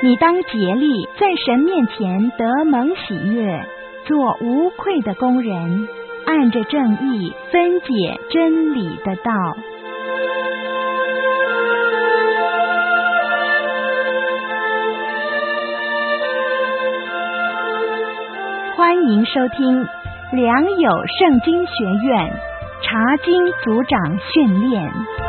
你当竭力在神面前得蒙喜悦，做无愧的工人，按着正义分解真理的道。欢迎收听良友圣经学院查经组长训练。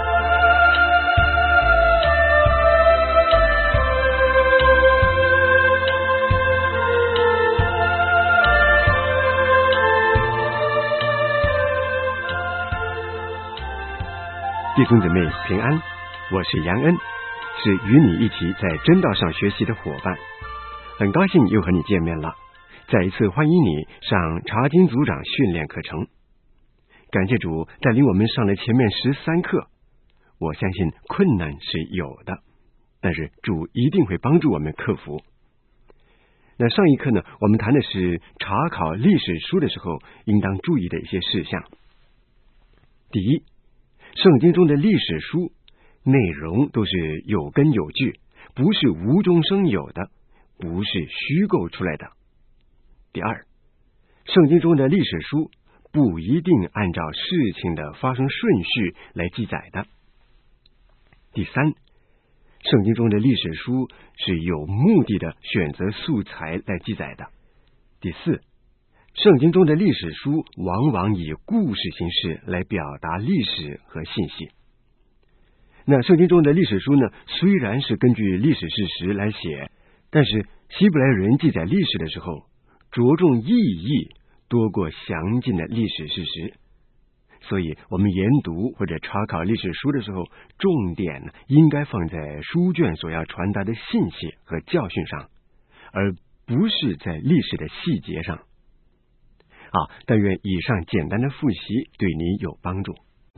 弟兄姊妹平安，我是杨恩，是与你一起在真道上学习的伙伴，很高兴又和你见面了。再一次欢迎你上查经组长训练课程。感谢主带领我们上了前面13课，我相信困难是有的，但是主一定会帮助我们克服。那上一课呢，我们谈的是查考历史书的时候应当注意的一些事项。第一，圣经中的历史书内容都是有根有据，不是无中生有的，不是虚构出来的。第二，圣经中的历史书不一定按照事情的发生顺序来记载的。第三，圣经中的历史书是有目的的选择素材来记载的。第四，圣经中的历史书往往以故事形式来表达历史和信息。那圣经中的历史书呢，虽然是根据历史事实来写，但是希伯来人记载历史的时候着重意义多过详尽的历史事实，所以我们研读或者查考历史书的时候，重点应该放在书卷所要传达的信息和教训上，而不是在历史的细节上。但愿以上简单的复习对你有帮助。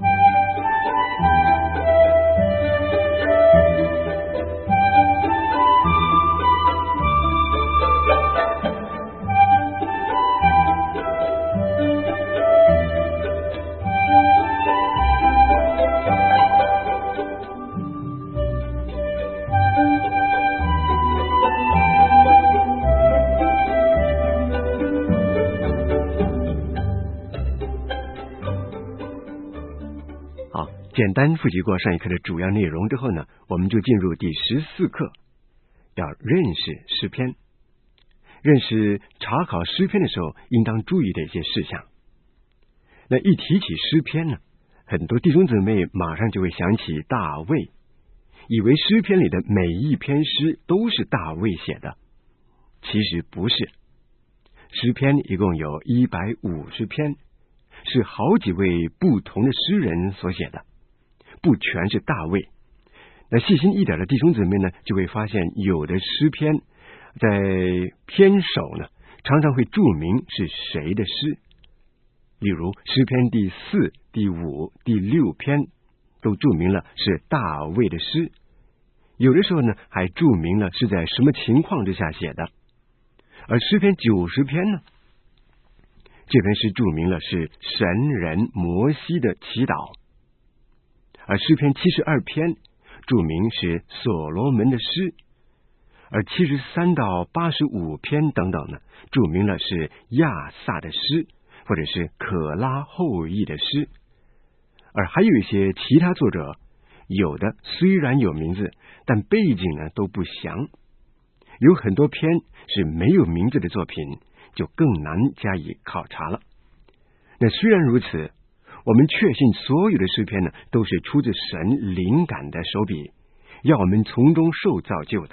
简单复习过上一课的主要内容之后呢，我们就进入第14课，要认识诗篇，认识查考诗篇的时候应当注意的一些事项。那一提起诗篇呢，很多弟兄姊妹马上就会想起大卫，以为诗篇里的每一篇诗都是大卫写的，其实不是。诗篇一共有150篇，是好几位不同的诗人所写的，不全是大卫。那细心一点的弟兄姊妹呢，就会发现有的诗篇在篇首呢常常会注明是谁的诗，例如诗篇第4、第5、第6篇都注明了是大卫的诗，有的时候呢还注明了是在什么情况之下写的。而诗篇90篇呢，这篇诗注明了是神人摩西的祈祷，而诗篇72篇注明是所罗门的诗，而73到85篇等等呢，注明了是亚萨的诗，或者是可拉后裔的诗。而还有一些其他作者，有的虽然有名字，但背景呢都不详，有很多篇是没有名字的作品，就更难加以考察了。那虽然如此，我们确信所有的诗篇呢都是出自神灵感的手笔，要我们从中受造就的。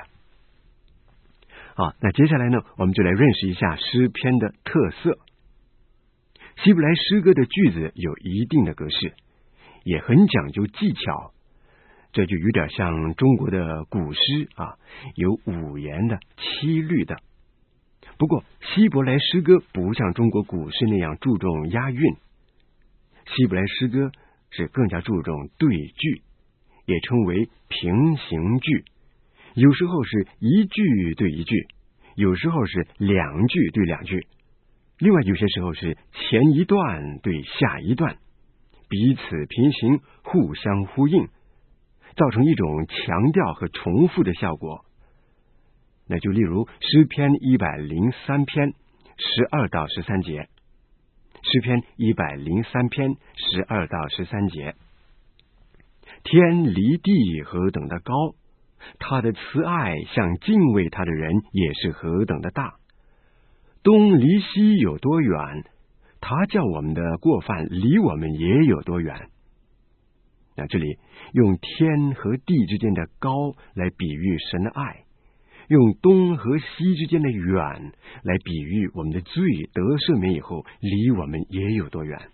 那接下来呢，我们就来认识一下诗篇的特色。希伯来诗歌的句子有一定的格式，也很讲究技巧，这就有点像中国的古诗有5言的、7律的。不过希伯来诗歌不像中国古诗那样注重押韵，希伯来诗歌是更加注重对句，也称为平行句，有时候是一句对一句，有时候是2句对2句，另外有些时候是前一段对下一段，彼此平行，互相呼应，造成一种强调和重复的效果。 那就例如诗篇103篇12到13节，诗篇103篇12到13节，天离地何等的高，他的慈爱向敬畏他的人也是何等的大。东离西有多远，他叫我们的过犯离我们也有多远。那这里用天和地之间的高来比喻神的爱，用东和西之间的远来比喻我们的罪得赦免以后离我们也有多远。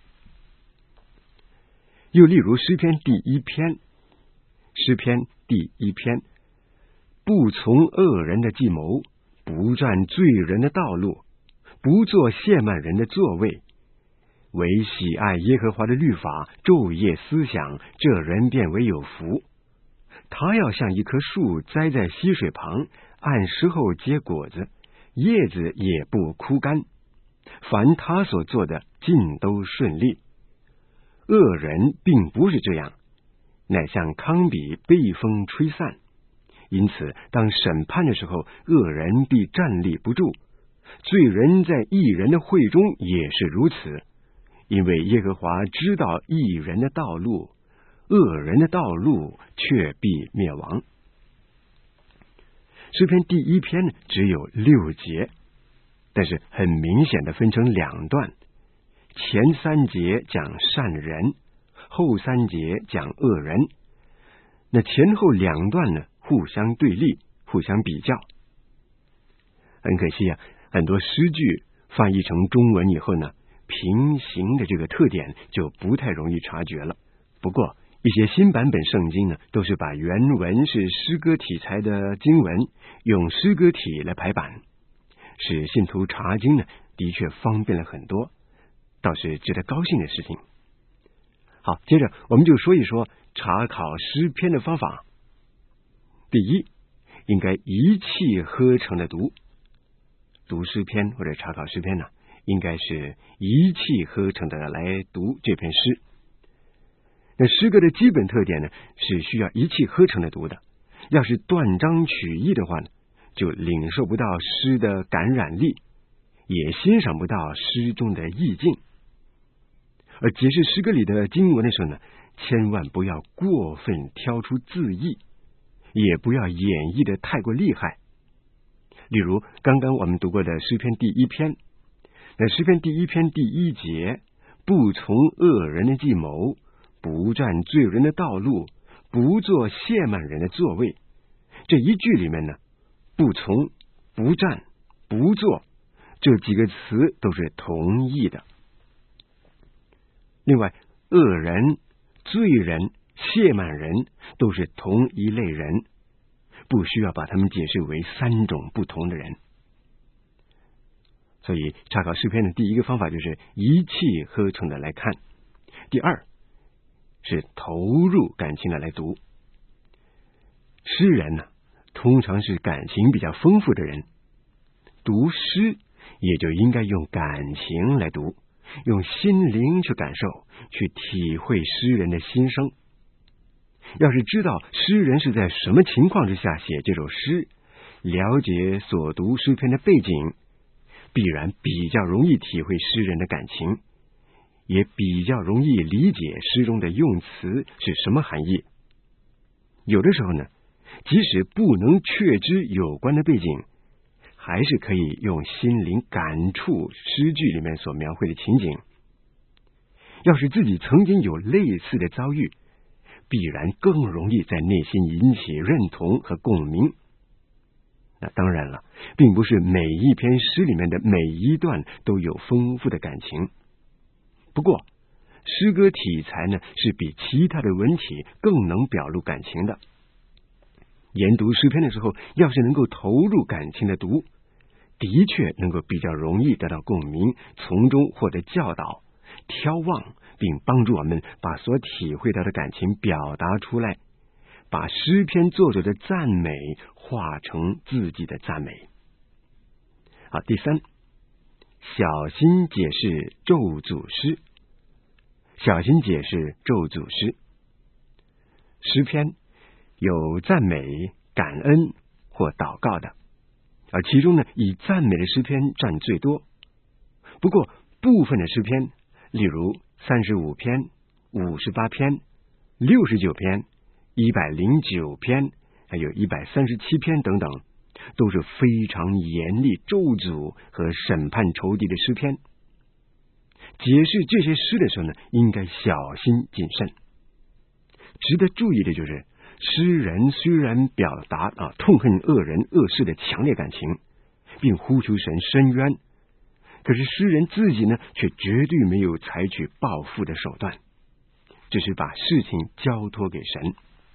又例如诗篇第1篇，诗篇第1篇，不从恶人的计谋，不占罪人的道路，不做亵慢人的座位，唯喜爱耶和华的律法，昼夜思想，这人便为有福。他要像一棵树栽在溪水旁，按时候结果子，叶子也不枯干，凡他所做的尽都顺利。恶人并不是这样，乃像糠秕被风吹散，因此当审判的时候，恶人必站立不住，罪人在义人的会中也是如此，因为耶和华知道义人的道路，恶人的道路却必灭亡。诗篇第1篇只有6节，但是很明显的分成2段，前3节讲善人，后3节讲恶人。那前后2段呢，互相对立，互相比较。很可惜啊，很多诗句翻译成中文以后呢，平行的这个特点就不太容易察觉了。不过一些新版本圣经呢，都是把原文是诗歌题材的经文用诗歌体来排版，使信徒查经呢的确方便了很多，倒是值得高兴的事情。好，接着我们就说一说查考诗篇的方法。第一，应该一气呵成的读诗篇或者查考诗篇呢，应该是一气呵成的来读这篇诗。那诗歌的基本特点呢，是需要一气呵成的读的。要是断章取义的话呢，就领受不到诗的感染力，也欣赏不到诗中的意境。而解释诗歌里的经文的时候呢，千万不要过分挑出字义，也不要演绎的太过厉害。例如刚刚我们读过的诗篇第1篇，那诗篇第1篇第1节，不从恶人的计谋，不占罪人的道路，不做亵慢人的座位。这一句里面呢，不从、不占、不做这几个词都是同义的。另外，恶人、罪人、亵慢人都是同一类人，不需要把他们解释为3种不同的人。所以查考诗篇的第一个方法就是一气呵成的来看。第二是投入感情的来读。诗人呢，通常是感情比较丰富的人，读诗也就应该用感情来读，用心灵去感受，去体会诗人的心声。要是知道诗人是在什么情况之下写这首诗，了解所读诗篇的背景，必然比较容易体会诗人的感情，也比较容易理解诗中的用词是什么含义。有的时候呢，即使不能确知有关的背景，还是可以用心灵感触诗句里面所描绘的情景。要是自己曾经有类似的遭遇，必然更容易在内心引起认同和共鸣。那当然了，并不是每一篇诗里面的每一段都有丰富的感情。不过，诗歌题材呢，是比其他的文体更能表露感情的。研读诗篇的时候，要是能够投入感情的读，的确能够比较容易得到共鸣，从中获得教导、眺望，并帮助我们把所体会到的感情表达出来，把诗篇作者的赞美化成自己的赞美。好，第三，小心解释咒诅诗。小心解释咒诅诗。诗篇有赞美、感恩或祷告的， 而其中呢，以赞美的诗篇占最多。不过部分的诗篇，例如35篇、58篇、69篇、109篇，还有137篇等等，都是非常严厉咒诅和审判仇敌的诗篇。解释这些诗的时候呢，应该小心谨慎。值得注意的就是，诗人虽然表达痛恨恶人恶事的强烈感情，并呼求神伸冤，可是诗人自己呢，却绝对没有采取报复的手段，只是把事情交托给神。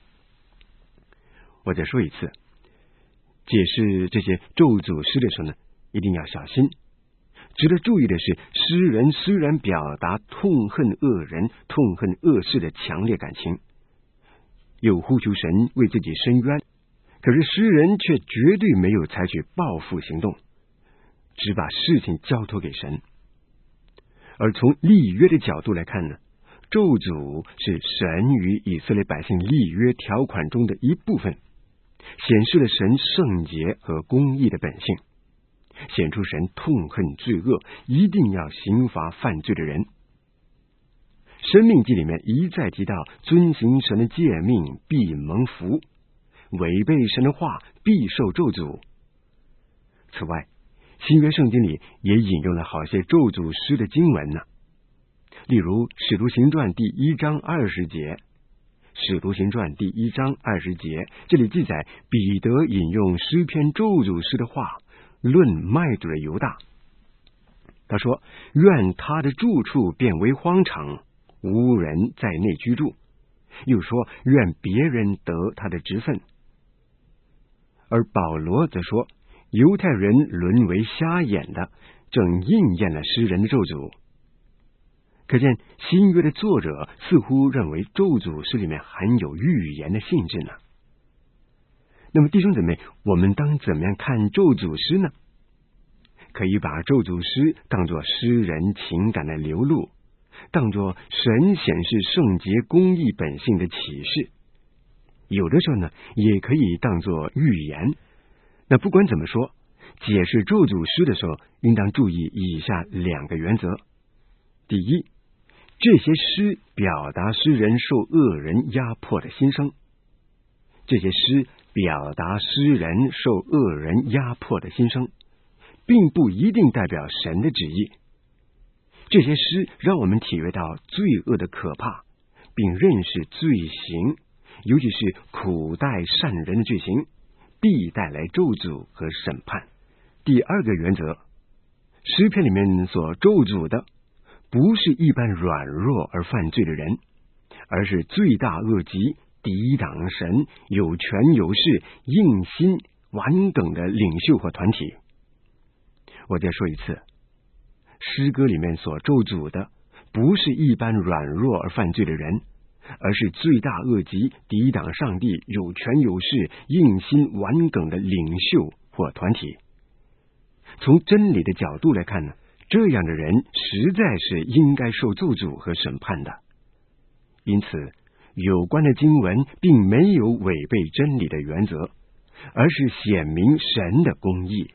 我再说一次，解释这些咒诅诗的时候呢，一定要小心。值得注意的是，诗人虽然表达痛恨恶人、痛恨恶事的强烈感情，又呼求神为自己伸冤，可是诗人却绝对没有采取报复行动，只把事情交托给神。而从立约的角度来看呢，咒诅是神与以色列百姓立约条款中的一部分，显示了神圣洁和公义的本性，显出神痛恨罪恶，一定要刑罚犯罪的人。申命记里面一再提到，遵行神的诫命必蒙福，违背神的话必受咒诅。此外，新约圣经里也引用了好些咒诅诗的经文呢，例如使徒行传第1章20节。使徒行传第1章20节，这里记载彼得引用诗篇咒诅诗的话，论麦主的犹大。他说：愿他的住处变为荒场，无人在内居住。又说：愿别人得他的职分。而保罗则说，犹太人沦为瞎眼的，正应验了诗人的咒诅。可见新约的作者似乎认为咒诅诗里面含有预言的性质呢。那么弟兄姊妹，我们当怎么样看咒诅诗呢？可以把咒诅诗当作诗人情感的流露，当作神显示圣洁公义本性的启示。有的时候呢，也可以当作预言。那不管怎么说，解释咒诅诗的时候，应当注意以下2个原则。第一，这些诗表达诗人受恶人压迫的心声。这些诗表达诗人受恶人压迫的心声，并不一定代表神的旨意。这些诗让我们体会到罪恶的可怕，并认识罪行，尤其是苦待善人的罪行，必带来咒诅和审判。第二个原则，诗篇里面所咒诅的不是一般软弱而犯罪的人，而是罪大恶极、抵挡神、有权有势、硬心顽梗的领袖或团体。我再说一次，诗歌里面所咒诅的不是一般软弱而犯罪的人，而是罪大恶极、抵挡上帝、有权有势、硬心顽梗的领袖或团体。从真理的角度来看呢，这样的人实在是应该受咒诅和审判的。因此，有关的经文并没有违背真理的原则，而是显明神的公义。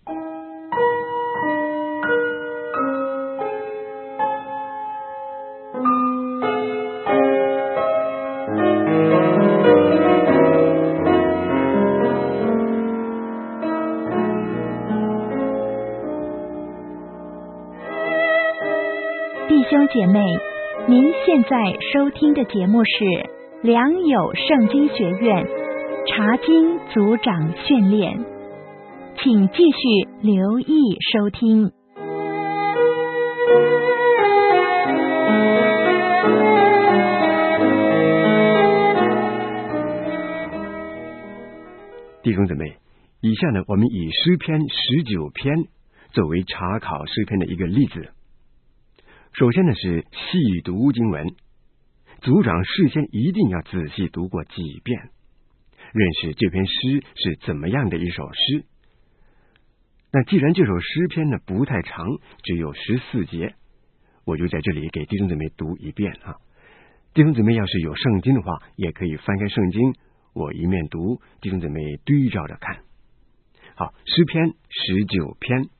弟兄姐妹，您现在收听的节目是良友圣经学院查经组长训练，请继续留意收听。 弟兄姊妹，以下呢，我们以诗篇19篇作为查考诗篇的一个例子。首先呢，是细读经文，组长事先一定要仔细读过几遍，认识这篇诗是怎么样的一首诗。那既然这首诗篇呢不太长，只有14节，我就在这里给弟兄姊妹读一遍啊。弟兄姊妹要是有圣经的话，也可以翻开圣经，我一面读，弟兄姊妹对照着看。 好，诗篇19篇。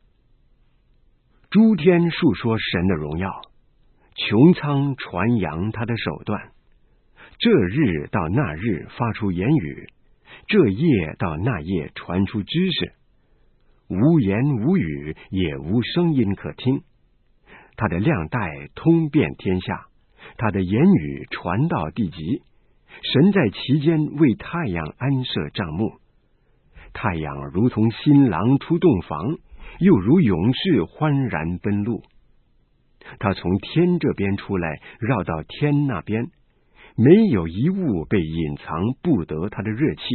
诸天述说神的荣耀，穹苍传扬他的手段。这日到那日发出言语，这夜到那夜传出知识。无言无语，也无声音可听。他的亮带通遍天下，他的言语传到地极。神在其间为太阳安设帐幕。太阳如同新郎出洞房，又如勇士欢然奔路。他从天这边出来，绕到天那边，没有一物被隐藏，不得他的热气。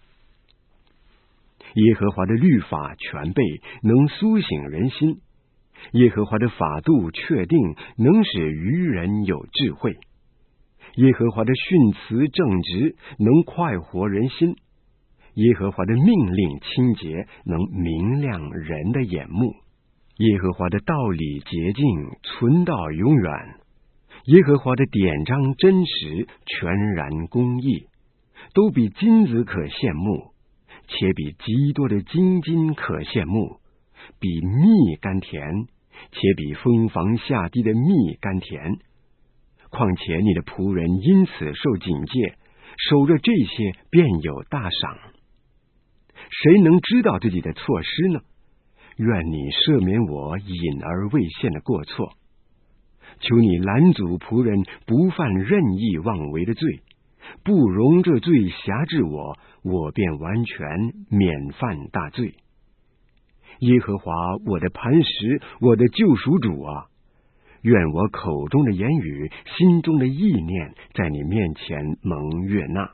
耶和华的律法全备，能苏醒人心。耶和华的法度确定，能使愚人有智慧。耶和华的训词正直，能快活人心。耶和华的命令清洁，能明亮人的眼目。耶和华的道理洁净，存到永远。耶和华的典章真实，全然公义，都比金子可羡慕，且比极多的金可羡慕，比蜜甘甜，且比蜂房下地的蜜甘甜。况且你的仆人因此受警戒，守着这些便有大赏。谁能知道自己的错失呢？愿你赦免我隐而未现的过错。求你拦阻仆人不犯任意妄为的罪，不容这罪辖制我，我便完全免犯大罪。耶和华我的磐石，我的救赎主啊，愿我口中的言语，心中的意念，在你面前蒙悦纳。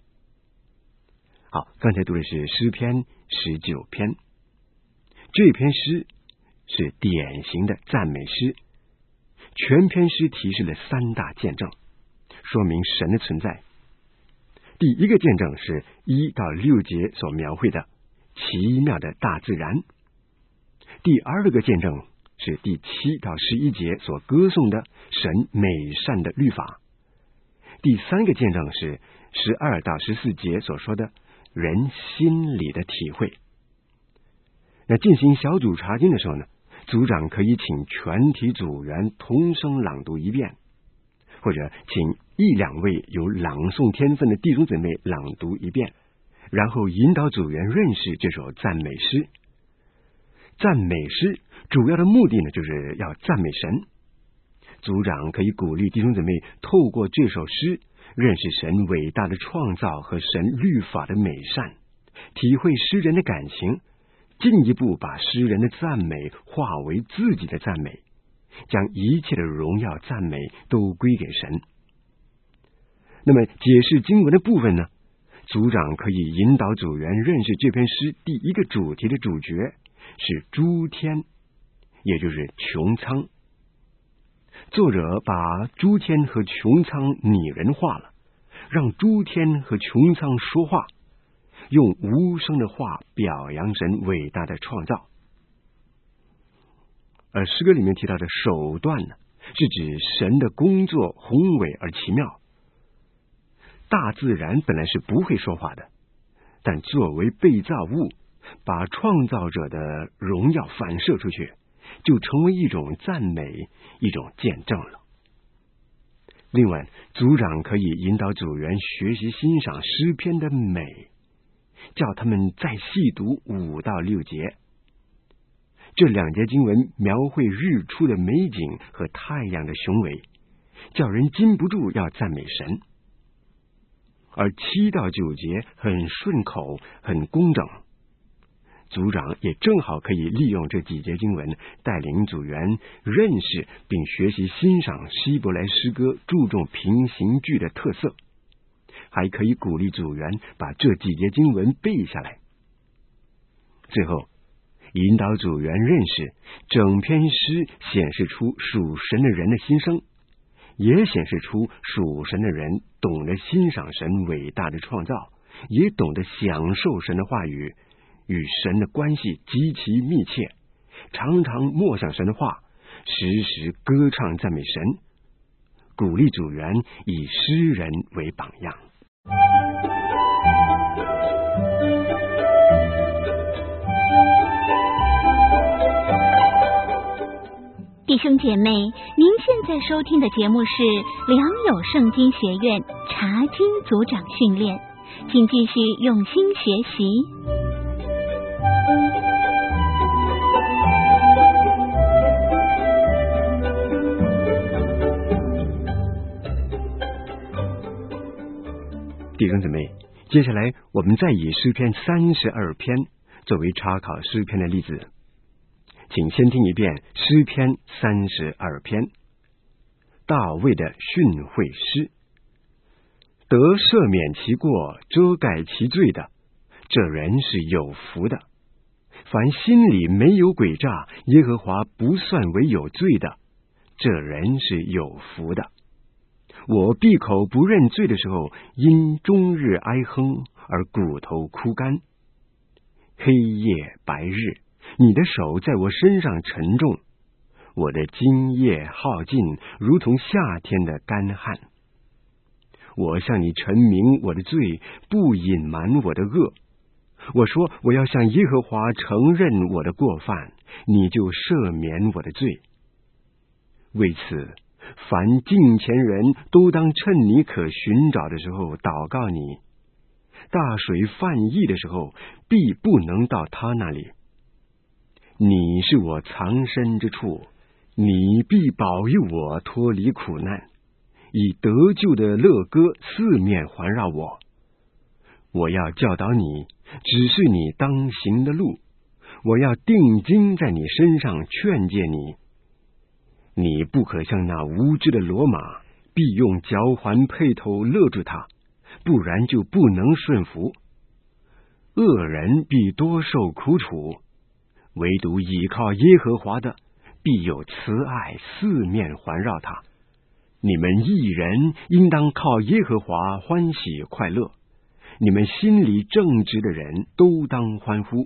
好，刚才读的是诗篇19篇。这篇诗是典型的赞美诗，全篇诗提示了3大见证，说明神的存在。第一个见证是1到6节所描绘的奇妙的大自然。第二个见证是第7到11节所歌颂的神美善的律法。第3个见证是12到14节所说的人心里的体会。那进行小组查经的时候呢，组长可以请全体组员同声朗读一遍，或者请1、2位有朗诵天分的弟兄姊妹朗读一遍，然后引导组员认识这首赞美诗。赞美诗主要的目的呢，就是要赞美神。组长可以鼓励弟兄姊妹透过这首诗认识神伟大的创造和神律法的美善，体会诗人的感情，进一步把诗人的赞美化为自己的赞美，将一切的荣耀赞美都归给神。那么解释经文的部分呢，组长可以引导组员认识这篇诗第一个主题的主角是诸天，也就是穹苍。作者把诸天和穹苍拟人化了，让诸天和穹苍说话，用无声的话表扬神伟大的创造。而诗歌里面提到的手段呢，是指神的工作宏伟而奇妙。大自然本来是不会说话的，但作为被造物，把创造者的荣耀反射出去，就成为一种赞美，一种见证了。另外，组长可以引导组员学习欣赏诗篇的美，叫他们再细读5到6节。这2节经文描绘日出的美景和太阳的雄伟，叫人禁不住要赞美神。而7到9节很顺口，很工整。组长也正好可以利用这几节经文，带领组员认识并学习欣赏希伯来诗歌注重平行句的特色，还可以鼓励组员把这几节经文背下来。最后，引导组员认识整篇诗显示出属神的人的心声，也显示出属神的人懂得欣赏神伟大的创造，也懂得享受神的话语，与神的关系极其密切，常常默想神的话，时时歌唱赞美神，鼓励组员以诗人为榜样。 弟兄姐妹，您现在收听的节目是良友圣经学院查经组长训练，请继续用心学习。 弟兄姊妹，接下来我们再以诗篇32篇作为查考诗篇的例子，请先听一遍诗篇32篇，大卫的训诲诗。得赦免其过，遮盖其罪的，这人是有福的。凡心里没有诡诈，耶和华不算为有罪的，这人是有福的。我闭口不认罪的时候，因终日哀哼而骨头枯干。黑夜白日，你的手在我身上沉重，我的津液耗尽，如同夏天的干旱。我向你陈明我的罪，不隐瞒我的恶。我说我要向耶和华承认我的过犯，你就赦免我的罪。为此，凡敬虔人都当趁你可寻找的时候祷告你。大水泛溢的时候，必不能到他那里。你是我藏身之处，你必保佑我脱离苦难，以得救的乐歌四面环绕我。我要教导你，指示你当行的路，我要定睛在你身上劝诫你。你不可像那无知的骡马，必用嚼环辔头勒住他，不然就不能顺服。恶人必多受苦楚，唯独倚靠耶和华的，必有慈爱四面环绕他。你们义人应当靠耶和华欢喜快乐，你们心里正直的人都当欢呼。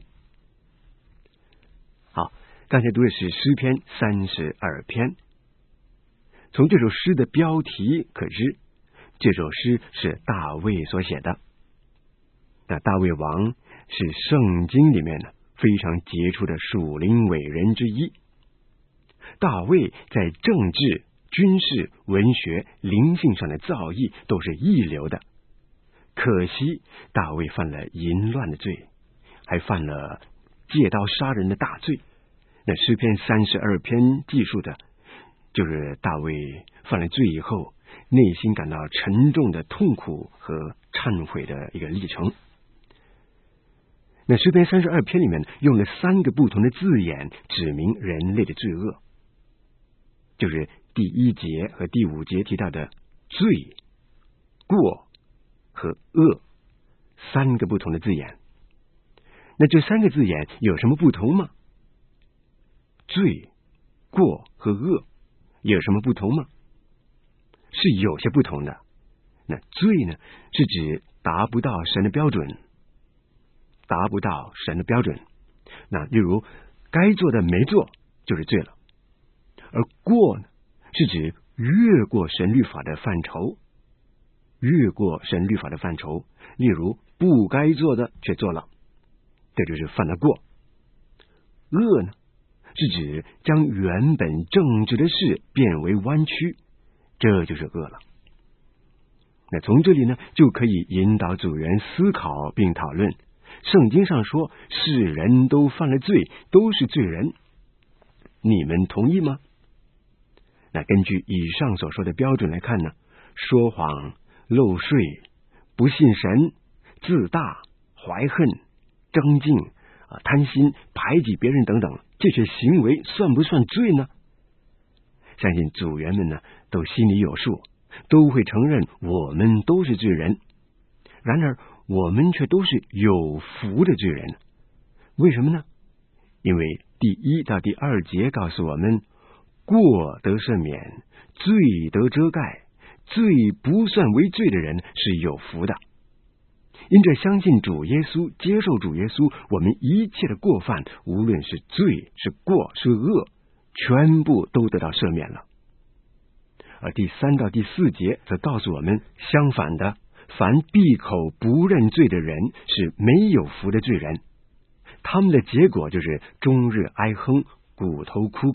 好，刚才读的是诗篇32篇。从这首诗的标题可知，这首诗是大卫所写的。那大卫王是圣经里面非常杰出的属灵伟人之一。大卫在政治、军事、文学、灵性上的造诣都是一流的。可惜大卫犯了淫乱的罪，还犯了借刀杀人的大罪。那诗篇32篇记述的就是大卫犯了罪以后内心感到沉重的痛苦和忏悔的一个历程。那诗篇32篇里面用了3个不同的字眼指明人类的罪恶，就是第1节和第5节提到的罪、过和恶3个不同的字眼。那这3个字眼有什么不同吗？罪、过和恶有什么不同吗？是有些不同的。那罪呢，是指达不到神的标准，达不到神的标准。那例如该做的没做就是罪了。而过呢，是指越过神律法的范畴，越过神律法的范畴，例如不该做的却做了，这就是犯了过。恶呢，是指将原本正直的事变为弯曲，这就是恶了。那从这里呢，就可以引导组员思考并讨论，圣经上说世人都犯了罪，都是罪人，你们同意吗？那根据以上所说的标准来看呢，说谎、漏税、不信神、自大、怀恨、争竞、贪心、排挤别人等等，这些行为算不算罪呢？相信组员们呢都心里有数，都会承认我们都是罪人。然而我们却都是有福的罪人。为什么呢？因为第1到第2节告诉我们，过得赦免，罪得遮盖，罪不算为罪的人是有福的。因着相信主耶稣，接受主耶稣，我们一切的过犯，无论是罪是过是恶，全部都得到赦免了。而第3到第4节则告诉我们相反的，凡闭口不认罪的人是没有福的罪人，他们的结果就是终日哀哼，骨头枯干，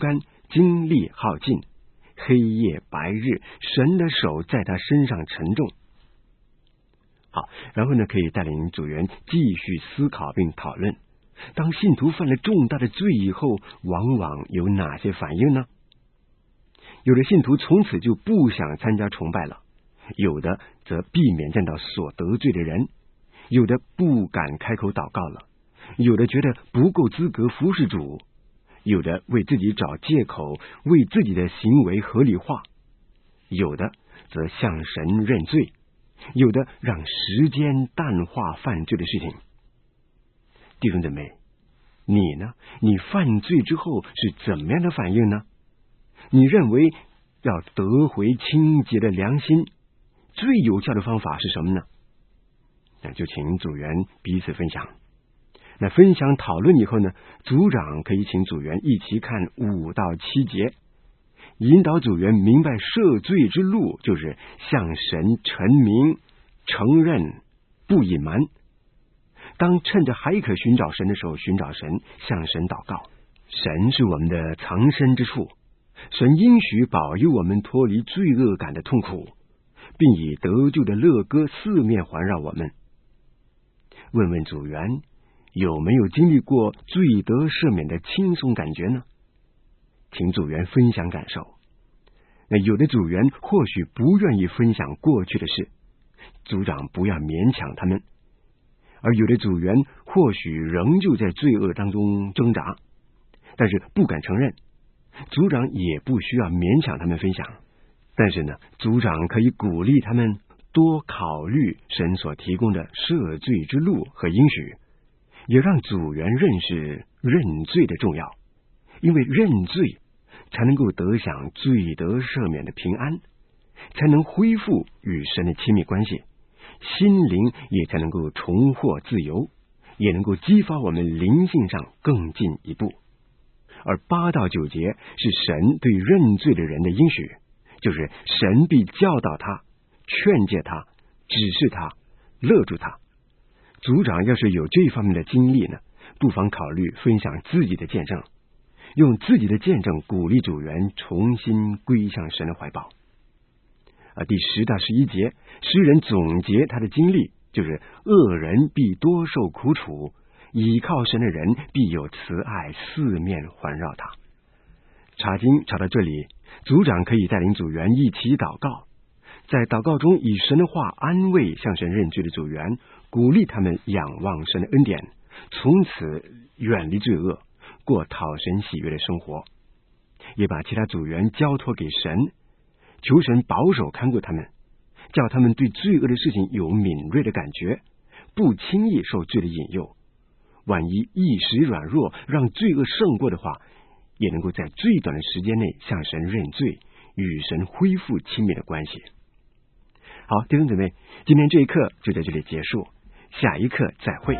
精力耗尽，黑夜白日，神的手在他身上沉重。好，然后呢，可以带领组员继续思考并讨论，当信徒犯了重大的罪以后，往往有哪些反应呢？有的信徒从此就不想参加崇拜了，有的则避免见到所得罪的人，有的不敢开口祷告了，有的觉得不够资格服侍主，有的为自己找借口，为自己的行为合理化，有的则向神认罪，有的让时间淡化犯罪的事情。弟兄姊妹，你呢？你犯罪之后是怎么样的反应呢？你认为要得回清洁的良心，最有效的方法是什么呢？那就请组员彼此分享。那分享讨论以后呢，组长可以请组员一起看5到7节，引导组员明白赦罪之路就是向神陈明、承认，不隐瞒。当趁着还可寻找神的时候寻找神，向神祷告。神是我们的藏身之处，神应许保佑我们脱离罪恶感的痛苦，并以得救的乐歌四面环绕我们。问问组员，有没有经历过罪得赦免的轻松感觉呢？请组员分享感受。那有的组员或许不愿意分享过去的事，组长不要勉强他们。而有的组员或许仍旧在罪恶当中挣扎，但是不敢承认，组长也不需要勉强他们分享。但是呢，组长可以鼓励他们多考虑神所提供的赦罪之路和应许，也让组员认识认罪的重要，因为认罪才能够得享罪得赦免的平安，才能恢复与神的亲密关系，心灵也才能够重获自由，也能够激发我们灵性上更进一步。而8到9节是神对认罪的人的应许，就是神必教导他，劝诫他，指示他，勒住他。组长要是有这方面的经历呢，不妨考虑分享自己的见证，用自己的见证鼓励组员重新归向神的怀抱。第10到11节，诗人总结他的经历，就是恶人必多受苦楚，倚靠神的人必有慈爱四面环绕他。查经查到这里，组长可以带领组员一起祷告，在祷告中以神的话安慰向神认罪的组员，鼓励他们仰望神的恩典，从此远离罪恶，过讨神喜悦的生活。也把其他组员交托给神，求神保守看顾他们，叫他们对罪恶的事情有敏锐的感觉，不轻易受罪的引诱。万一一时软弱，让罪恶胜过的话，也能够在最短的时间内向神认罪，与神恢复亲密的关系。好，弟兄姊妹，今天这一课就在这里结束，下一课再会。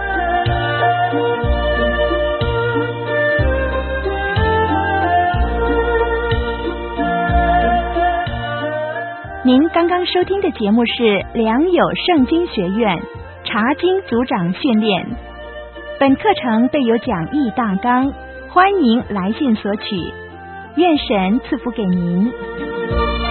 您刚刚收听的节目是良友圣经学院查经组长训练，本课程备有讲义大纲，欢迎来信索取，愿神赐福给您。